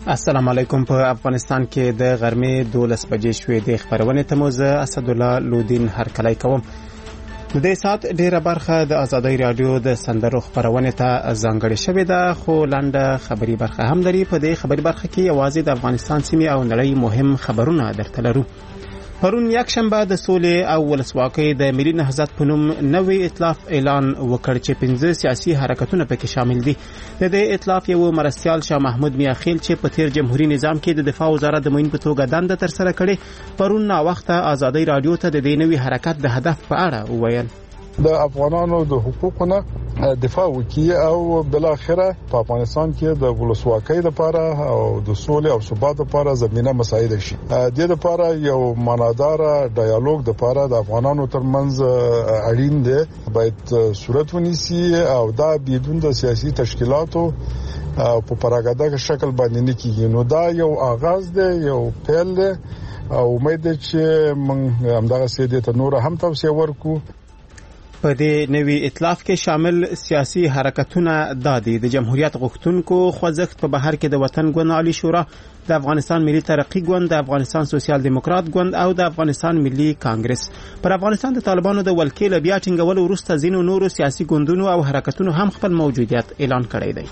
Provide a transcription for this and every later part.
السلام علیکم. په افغانستان کې د غرمې 12 بجې شوې د خبرونه تموز اسد الله لودین هرکلی کوم. د دې سات ډیره برخه د آزادۍ رادیو د سندرو خبرونه ته ځانګړې شوې ده، خو لنډه خبري برخه هم لري. په دې خبري برخه کې یوازې د افغانستان سیمې او نړۍ مهم خبرونه درته لرو. پرون یک شنبه د سولې او ولسواکۍ د ملي نهضت په نوم نوې ائتلاف اعلان وکړ چې 15 سیاسي حرکتونه پکې شامل دي. د دې ائتلاف یو مرستیال شاه محمود میاخیل چې په تیر جمهوریت نظام کې د دفاع وزارت د معین په توګه دنده تر سره کړې، پرون نا وخت آزادۍ رادیو ته د دې نوې حرکت د هدف په اړه وویل. د افغانانو د حقوقونو دفاع وکړي او بل اخره په افغانستان کې د ولسواکۍ لپاره او د سولې او ثبات لپاره زمينه مساعد شي. د دې لپاره یو معنادار ډایالوګ لپاره د افغانانو ترمنځ اړین دی باید صورت ونیسي او دا بدون د سیاسي تشکیلاتو په پراګاده شکل باندې نه کیږي. نو دا یو آغاز دی، یو پیل دی او امید ده چې موږ همدغه سیدې ته نور هم توسعه ورکو. په دې نوې ائتلاف کې شامل سیاسي حرکتونه دادي د جمهوریت غوښتونکو خوځښت په بهر کې د وطن ګوند عالی شورا، د افغانستان ملي ترقی ګوند، د افغانستان سوسیال دیموکرات ګوند او د افغانستان ملي کانګرس. پر افغانستان د طالبانو د ولکې له بیا ټینګولو وروسته ځینو نورو سیاسي ګوندونو او حرکتونو هم خپل موجودیت اعلان کړی دی.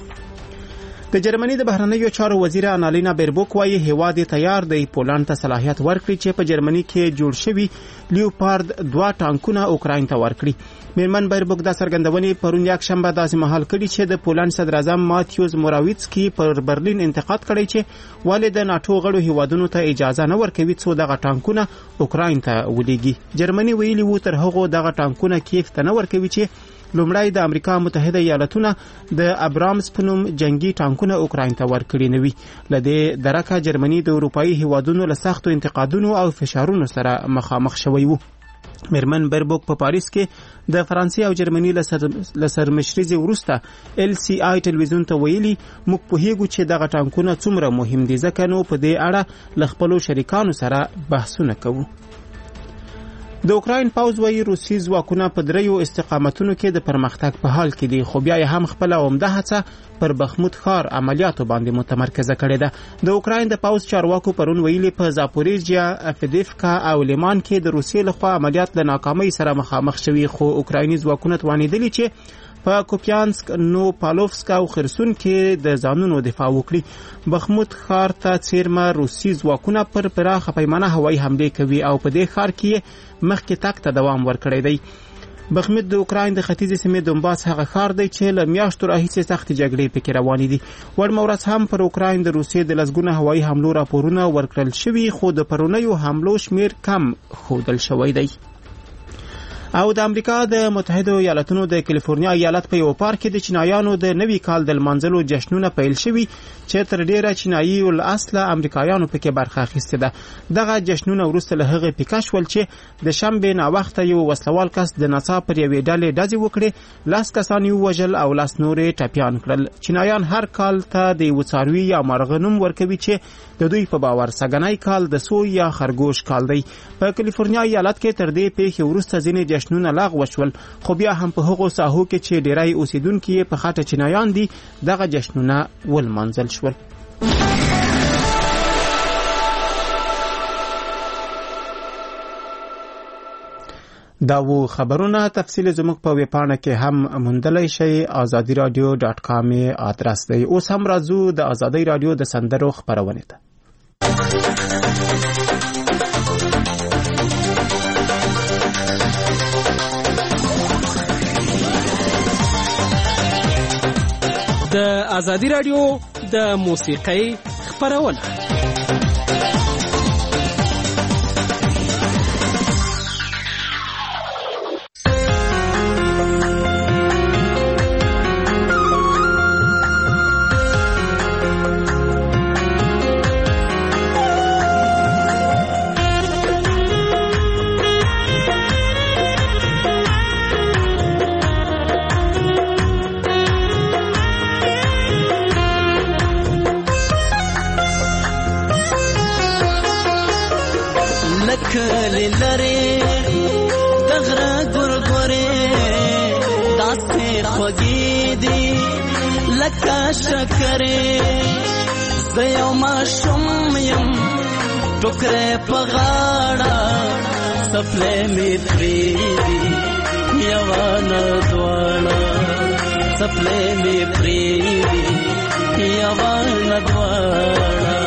د جرمني د بهرنیو چارو وزیر انالینا بیربوک وايي هیواد تیار دی پولند ته صلاحیت ورکړي چې په جرمني کې جوړ شوی لیوپارد 2 ټانکونه اوکراین ته ورکړي. میرمن بیربوک دا څرګندونې پرون یک شنبه داسې مهال کړي چې د پولند صدر اعظم ماتیوز موراویڅکی پر برلین انتقاد کړی چې ولې د ناتو غړو هیوادونو ته اجازه نه ورکوي څو دغه ټانکونه اوکراین ته ولېږي. جرمني ویلي وو تر هغه دغه ټانکونه کیف ته نه ورکوي چې لومړی د امریکا متحده ایالاتونه د ابرامز په نوم جنگي ټانکونه اوکراین ته ورکړي نه وي. لدې درکه جرمني د اروپאי هیوادونو له سختو انتقادونو او فشارونو سره مخامخ شوی وو. میرمن بیربوک په پاریس کې د فرانسې او جرمني له سرمشرۍ وروسته LCI ټلویزیون ته ویلي موږ پوهیږو چې دغه ټانکونه څومره مهم دي، ځکه نو په دې اړه له خپلو شریکانو سره بحثونه کوو. د اوکراین پوځ وايي روسي ځواکونه په دریو استقامتونو کې د پرمختګ په حال کې دي، خو بیا هم خپل عمده هڅه پر بخمود ښار عملیاتو باندې متمرکزه کړې ده. د اوکراین د پوځ چارواکو پرون ویلي په زاپوریژیا، افدیفکا او لیمان کې د روسي لخوا عملیات له ناکامۍ سره مخامخ شوي، خو اوکرایني ځواکونه توانیدلي چې په کوپیانسک، نوپالوفسک او خرسون کې د ځانونو دفاع وکړي. بخمود ښار ته څیرمه روسي ځواکونه پر پراخه پیمانه هوایي حملې کوي او په دې ښار کې مخکې تک ته دوام ورکړی دی. بخمود د اوکراین د ختیځې سیمې دونباس هغه ښار دی چې له میاشتو راهیسې سختې جګړې پکې روانې دي. وړمه ورځ هم پر اوکراین د روسیې د لسګونه هوایي حملو راپورونه ورکړل شوي، خو د پرونیو حملو شمیر کم ښودل شوی دی. او د امریکا د متحده ایالاتونو د کالیفورنیا ایالت په یو پارک کې د چینایانو د نوي کال د لمانځلو جشنونه پیل شوي چې تر ډیره چینایي الاصله امریکایانو پکې برخه اخیسته ده. دغه جشنونه وروسته له هغه پیکا شول چې د شنبې ناوخته یو وسلوال کس د ناڅاپه پر یوې ډلې ډزې وکړې، 10 کسان یې ووژل او 10 نورې ټپیان کړل. چینایان هر کال ته د یو څاروي یا مرغه نوم ورکوي چې د دوی په باور سګنای کال د سوی یا خرګوش کال دی. په کالیفورنیا ایالت کې تر دې پیښې وروسته ځینې جشنونه لغوه شول، خو بیا هم په هغو ساحو کې چې ډیری اوسیدونکي په خاطر چینایان دي دغه جشنونه ولمانځل شول. دا و خبرونه، تفصیل زموږ په ویبپاڼه کې هم موندلی شئ. azadiradio.com آدرس دی. اوس هم راځو د آزادۍ رادیو د سندرو خپرونې ته. د آزادۍ رادیو د موسیقۍ خپرونه. زه یو ماشوم یم ټوکرې په غاړه څپلۍ مې پرېږدي یوه نه دواړه څپلۍ مې پرېږدي یوه نه دواړه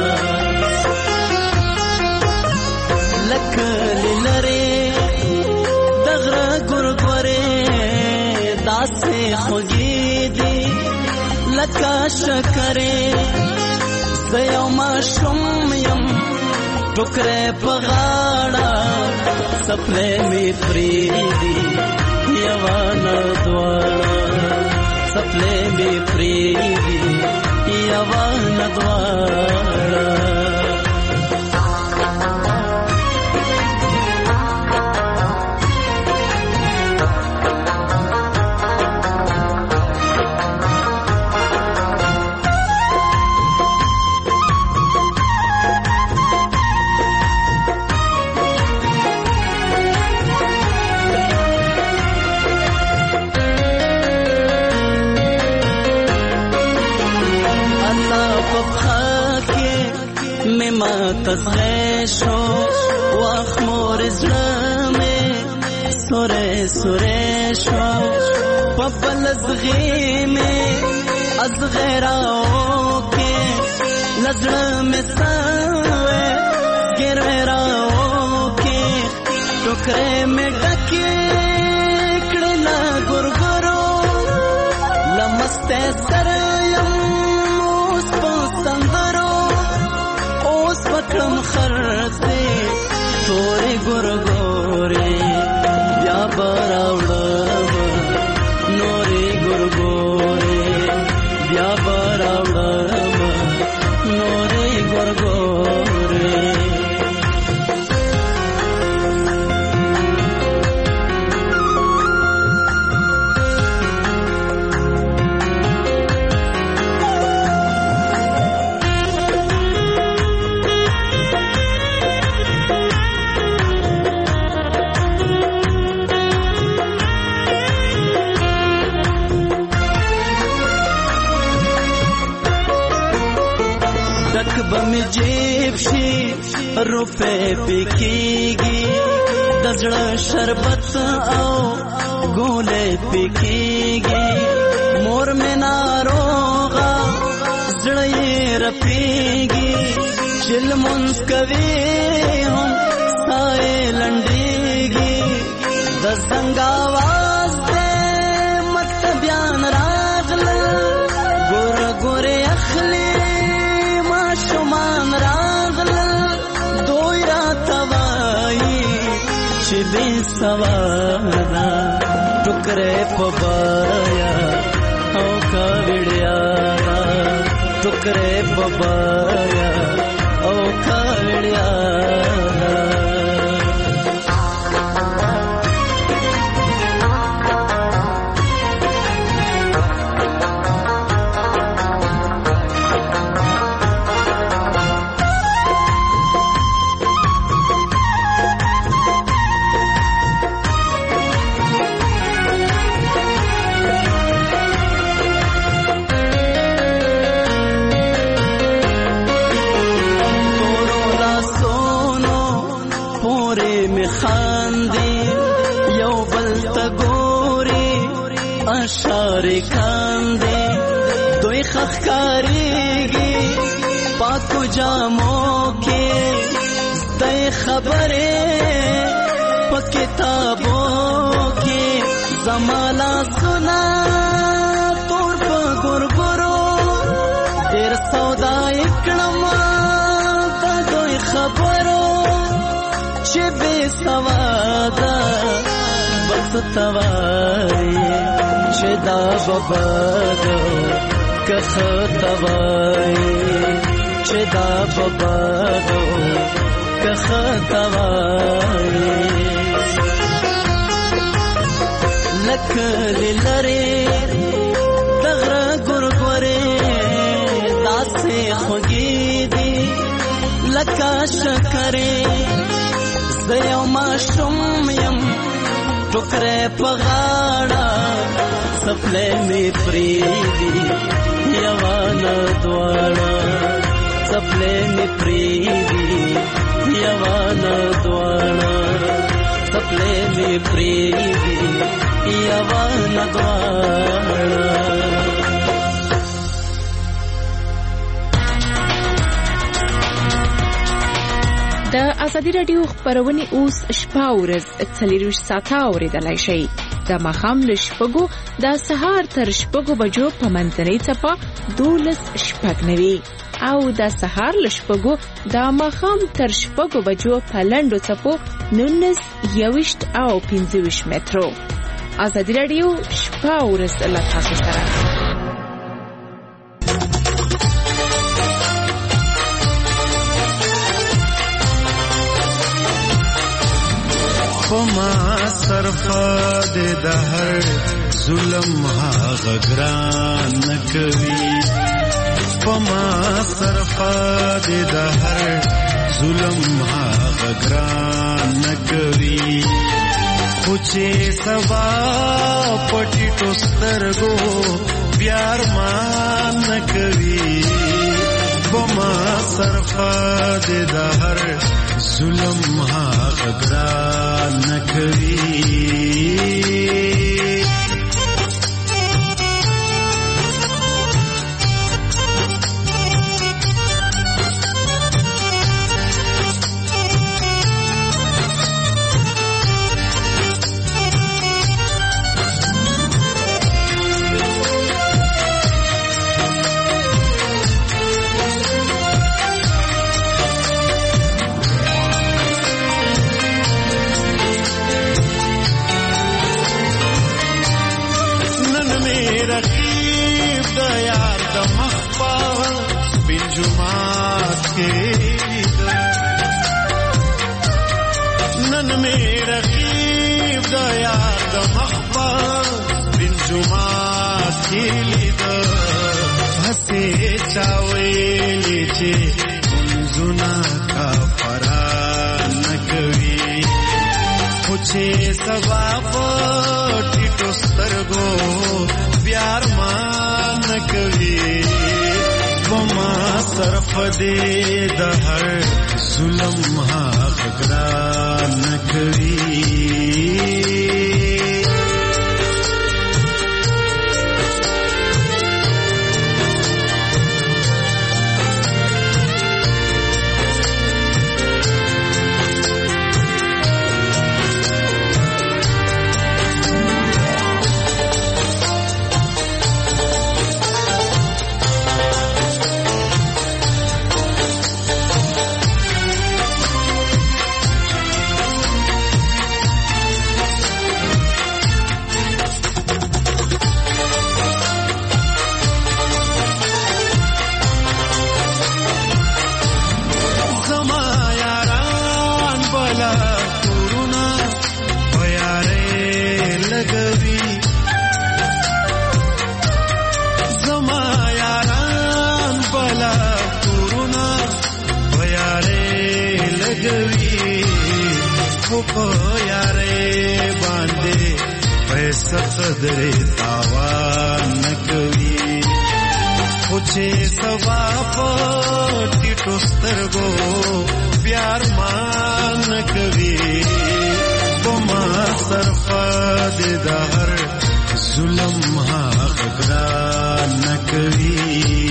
لکه لرې د غره ګورګورې داسې خوږې دي لکه شکرې زه یو ماشوم یم ټوکرې په غاړه څپلۍ مې پرېږدي یوه نه دواړه څپلۍ مې پرېږدي یوه نه دواړه تزغی شو واخ مور زړه مې سورې سورې شو په بل زغی مې ازغی راو کې لزړه مې سوې ګیروې راو کې ټوکرې مې ډکې کړې لا ګورګورو لمسته سره یم اوس په سندرو پکړم خرڅې تورې ګورګورې بیا به راوړم نورې ګورګورې بیا به راوړم نورې ګورګورې بمی جیب شي روپے پکېږي د زړه شربت او ګولې پکېږي مور مې ناروغه زړه یې رپېږي چې لمونځ کوي هم ساه یې لنډېږي د زنګ اواز دی مکتبیان راغله ګوره ګورې اخلي شمان راغلل دوی راته وایي چې بې سواده ټوکرې په بایا او کاوړیا ټوکرې په بایا او کاوړیا اشارې کاندي دوی خخکاریږي پاکو جامو کې ستای خبرې په کتابو کې زمالا سنا تور په ګورګورو ډېر سودا کړم د دوی خبرو چې بې سواده بس توای چې دا ببادو که خطوای چې دا ببادو که خطوای لکه لرې د غره ګورګورې داسې خوږې دي لکه شکرې زه یو ماشوم یم ټوکرې په غاړه څپلۍ مې پرېږدي یوه نه دواړه سپلې می پریدي یوانا دوانا سپلې می پریدي یوانا دوانا. د ازادي رادیو خبرونه اوس شپه ورځ 24 ساعته اوریدلای شئ. د ماښام له شپږو د سهار تر شپږو بجو په منځنۍ څپه 12:09 او د سهار له شپږو د ماښام تر شپږو بجو په لنډو څپو 19:20 او 25 مترو. ازادي رادیو شپه ورځ له تاسو سره. پما صرفا دے دہر ظلم ها غران نکوی پما صرفا دے دہر ظلم ها غران نکوی خوچے سوا پٹی ٹوسترگو پیار مان نکوی پما صرفا دے دہر ظلم ها غران نکوی. نن میرا غیب دا یار دا مخبر بن جمعات کی لید ہسے چاویلی چے منزونا کا فران نکوی خوچے سوا پٹی ٹوسترگو پیار مان نکوی وما صرف دے دہر ظلم ها غران نکوی. صدرے تاوان نکوی خوچے سوا پٹی ٹوسترگو پیار مان نکوی بما صرفا دے دہر ظلم ها غران نکوی.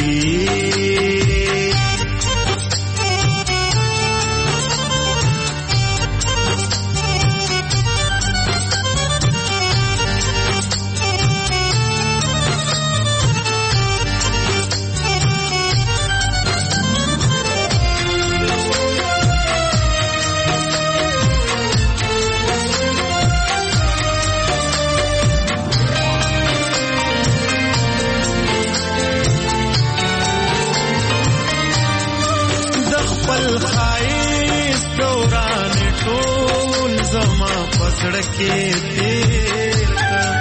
سڑکے تیر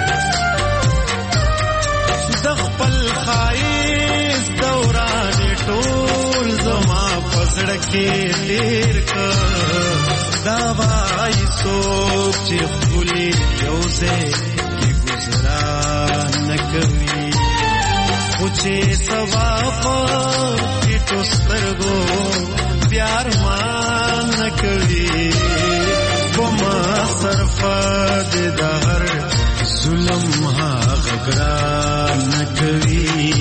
دخپل خائز دوران ټول زما پسڑکے تیر کا داوائی سوک چی خلی یوزے کی گزران نکوی خوچے سوا پا کی ٹوستر سترګو پیار مان کوي وما صرفه د هر ظلم هغه ګران کوي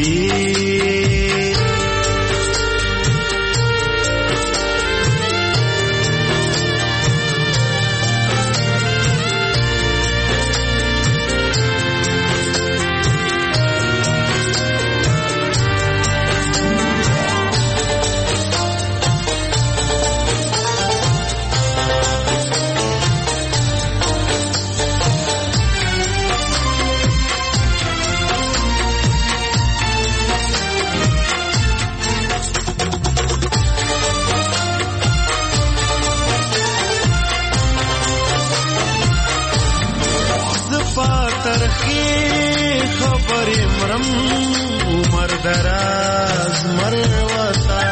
عمر دراز مروتا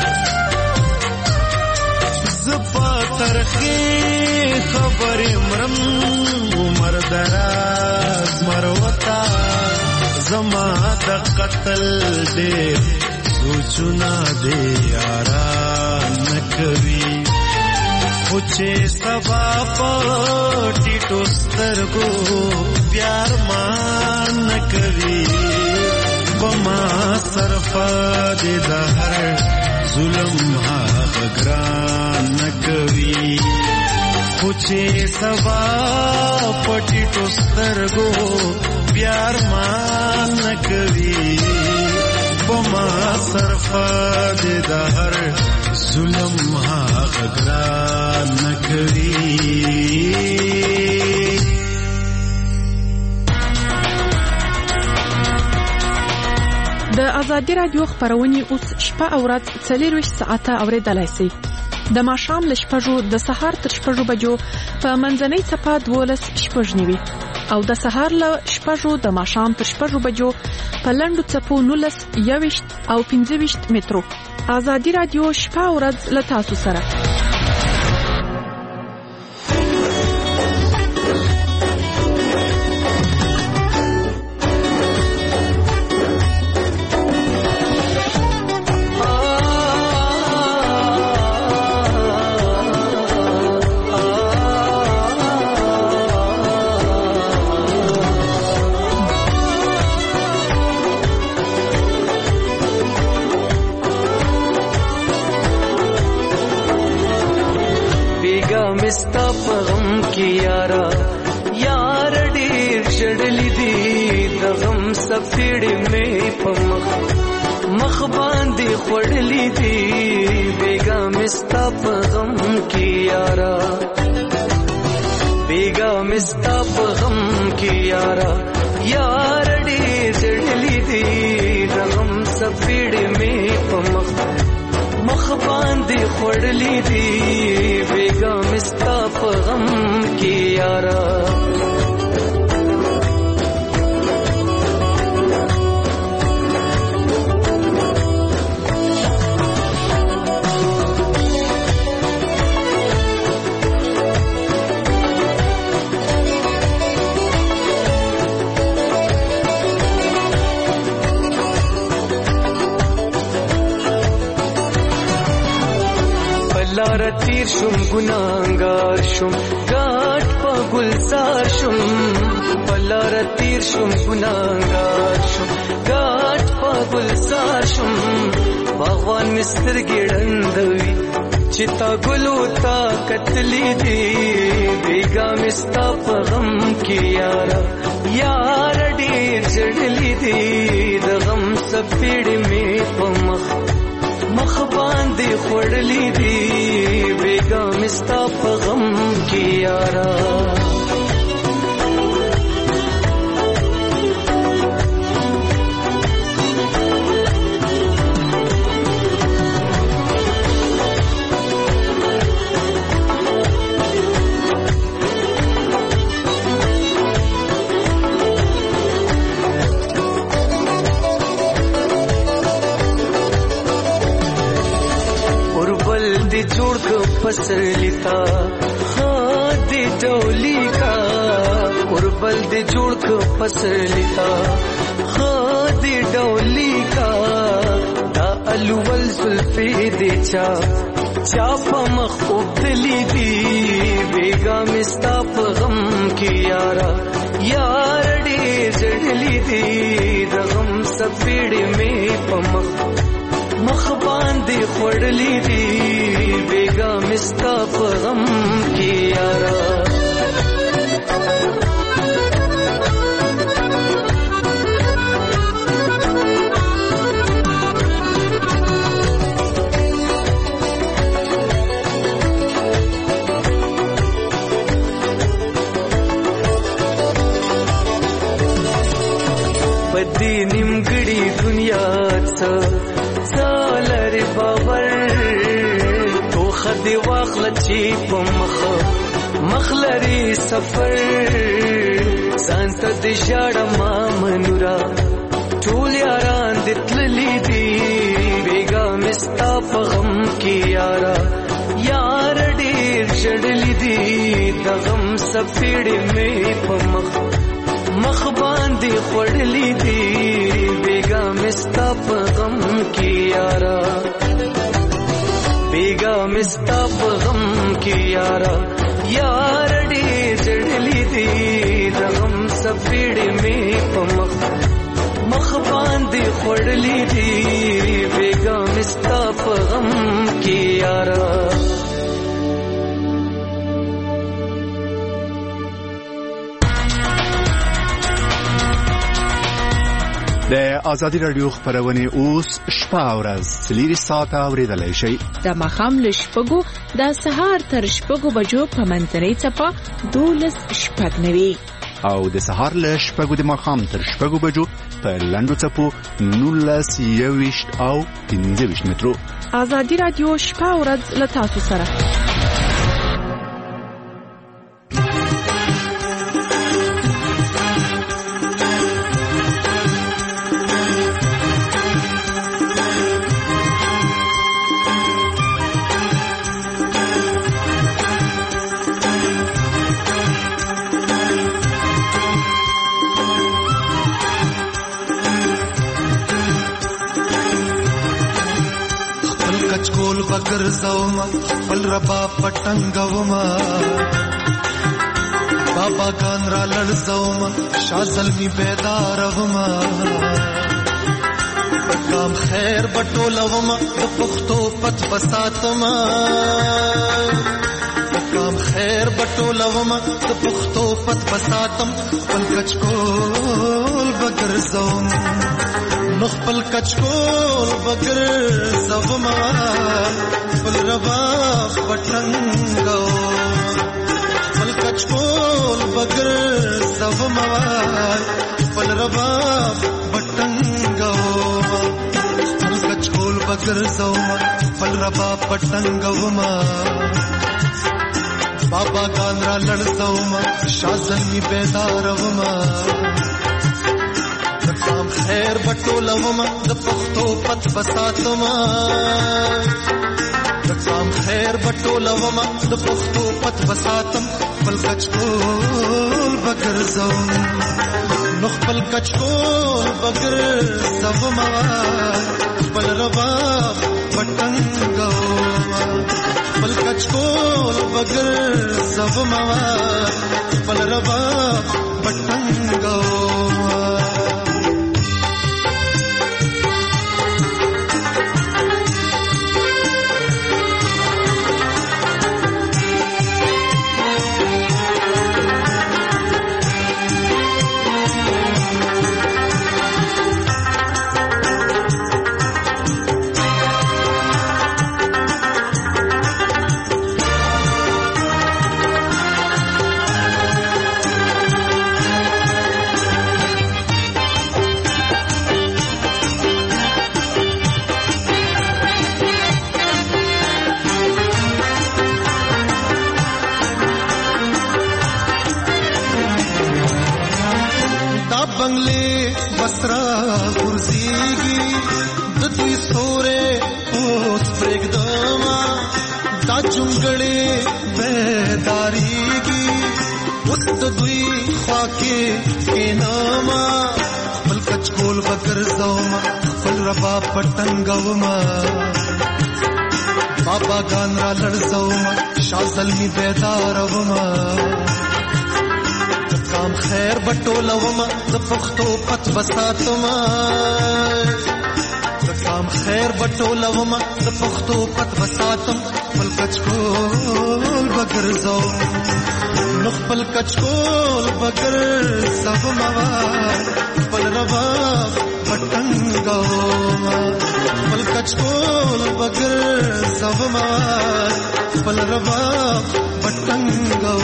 زپا ترخی خبر مرم عمر دراز مروتا زما د قتل دے سوچنا دے یاران نکوی خوچے سبا پٹی ٹوسترگو پیار مان نکوی وما صرفا دے دہر ظلم آغ گران نکوی خوچے سبا پٹی ٹوسترگو پیار مان نکوی وما صرفا دے دہر ظلم آغ گران نکوی د ازادي رادیو خبرونه اوس شپه او ورځ 24 ساعته اوریدلای شئ د ماښام له شپږو د سهار تر شپږو بجو په منځنۍ څپه 12:09 او د سهار له شپږو د ماښام تر شپږو بجو په لنډو څپو 19 او 15 مترو ازادي رادیو شپه او ورځ له تاسو سره مستا پغم کی یارا یار ډیر شړلی دی د غم سفیړې مې پمخ مخ باندې خړلی دی بیگا مستا پغم کی یارا بیگا مستا پغم کی یارا یار ډیر شړلی دی د غم سفیړې مې پمخ مخ باندې خړلی دی بیگا مستا په غم کې یارا لار تیر شم گناهگار شم گاٹ پا گلزار شم لار تیر شم گناهگار شم گاٹ پا گلزار شم باغوان مستر ګړندوي چتا ګلو تا قتلی دی بیگا مستا په غم کې یارا یار ډیر جړلی دی د غم سپېړې مې په مخ باندې خړلی دی بیگا مستا په غم کې یارا جوړ کو پسلیتا ها دې ډولی کا قربل دې جوړ کو پسلیتا ها دې ډولی کا دا الول زلفي دې چا په مخ وبدلی دی بیګا مستا په غم کې یارا یار ډېر جړلی دی د غم سپېړې مې په مخ باندې خوړلی دی بیګا مستا په غم کې یارا پدې نیمګړې دنیا څه لري باور تو خدي واخل چې په مخ لري سفر ځان ته دې ژړه ما منورا ټول یاران دې تللي دي بیګا مستا په غم کې یارا یار ډېر ژړلي دي د غم سپېړې مې په مخ باندې خوړلې دي بیګا مستا په غم کې یارا بیګا مستا په غم کې یارا یار ډېر جړلې دي د غم سپېړې مې په مخ باندې خوړلې دي بیګا مستا په غم کې یارا د ازادي رادیو خبرونه اوس شپه ورځ 3 ساعته اوریدلای شي د مخام له شپږو د سهار تر شپږو بجو په منځنۍ چپه 12:09 او د سهار له شپږو د مخام تر شپږو بجو په لندو چپو 19:20 او 15 مترو ازادي رادیو شپه ورځ له تاسو سره بگر زوما پل ربا پټنګوما بابا ګان را لړ زوما شازل می بیداروما کام خیر بټولوما د پختو پت بساتما کام خیر بټولوما د پختو پت بساتم پل کچکول بگر زوما نخپل کچکول بگر زوما پل ربا پټنګو پل کچکول بگر زوما پل ربا پټنګو پل کچکول بگر زوما پل ربا پټنګو بابا ګان را لړ زوما شازن می بیداروما کام خیر بټولوما د پختو پت بساتما کام خیر بټولوما د پختو پت بساتم بل کچکول بگر زوم نخ بل کچکول بگر زوما بل ربا پټنګو بل کچکول بگر زوما بل ربا پټنګو بنگلے بسرا غرزیگی ددوی سورے اوس پرگداما دا جنگڑے بیداریگی اس ددوی خواکے کے ناما بل کچکول بگر زوما بل ربا پٹنگوما بابا ګان را لړزوم شازلمی بیدار وما کام خیر بټولوم د پښتو پت بساتم کام خیر بټولوم د پښتو پت بساتم خپل کچکول بغیر زو نو خپل کچکول بغیر سب موا خپل روا پټنګو خپل کچکول بغیر سب موا خپل روا پټنګو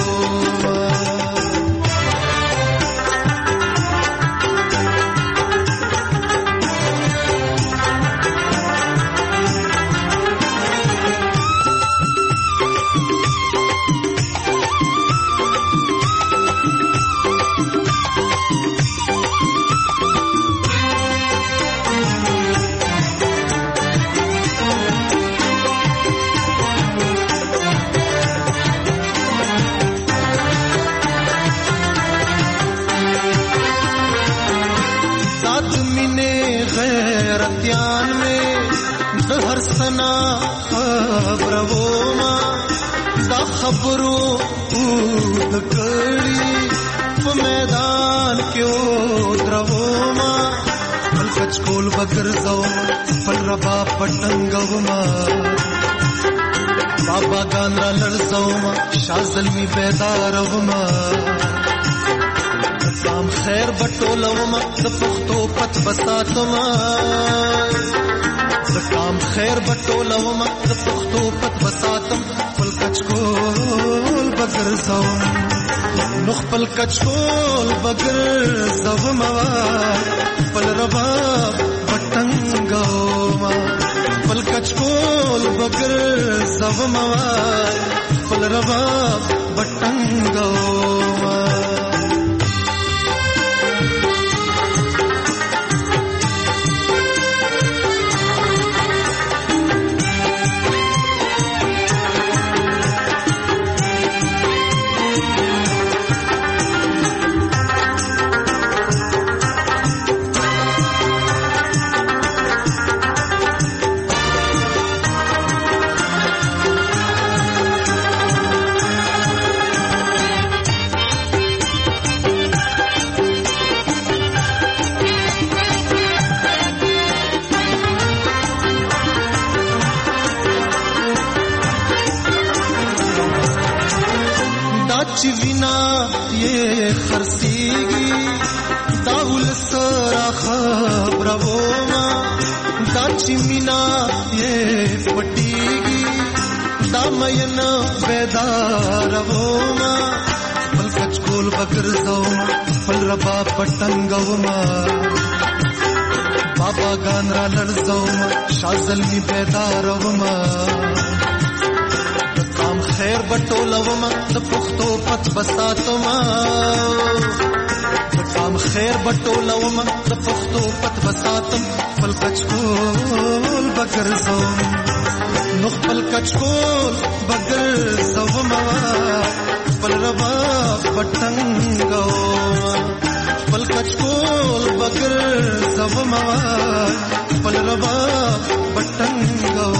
خبرو د کړي په میدان کې او دروما بل کچکول بغیر زو خپل ربا پټنګوما بابا ګان را لړزوما شازلمی بیداروما کام خیر بټولوما د پښتو پت بساتما کام خیر بټولوما د پښتو پت بساتم خپل کچکول بغیر زو نو خپل کچکول بغیر زو موا خپل ربا پټنګو خپل کچکول بغیر زو موا خپل ربا پټنګو چې وینا یې خرسيږي داول سره خبروما دا چې مینا یې پټيږي دا مېن بیداروما خپل کچکول بغیر زوما خپل ربا پټنګوما بابا ګان را لړزوما شازلمی بیداروما کام خیر بټولوم د پښتو پت بساتم کام خیر بټولوم د پښتو پت بساتم خپل کچکول بغیر زو نو خپل کچکول بغیر زو موا خپل ربا پټنګو خپل کچکول بغیر زو موا خپل ربا پټنګو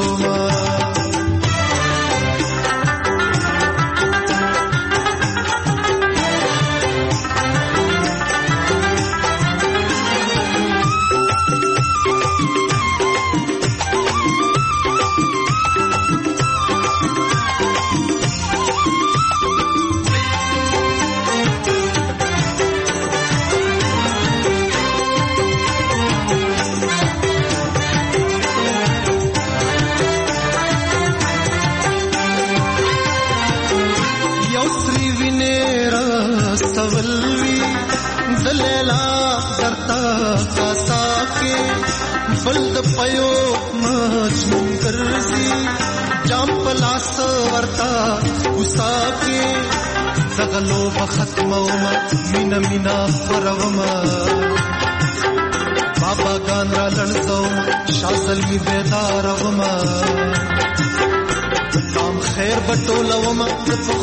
बल्द पयो मजनून करसी जाम पलास वर्ता उसाके सगलो बखतमोमा मीना मीना परवमा बाबा गान را लड़सोमा शाजलमी बेदारवमा काम खैर बटोलवमा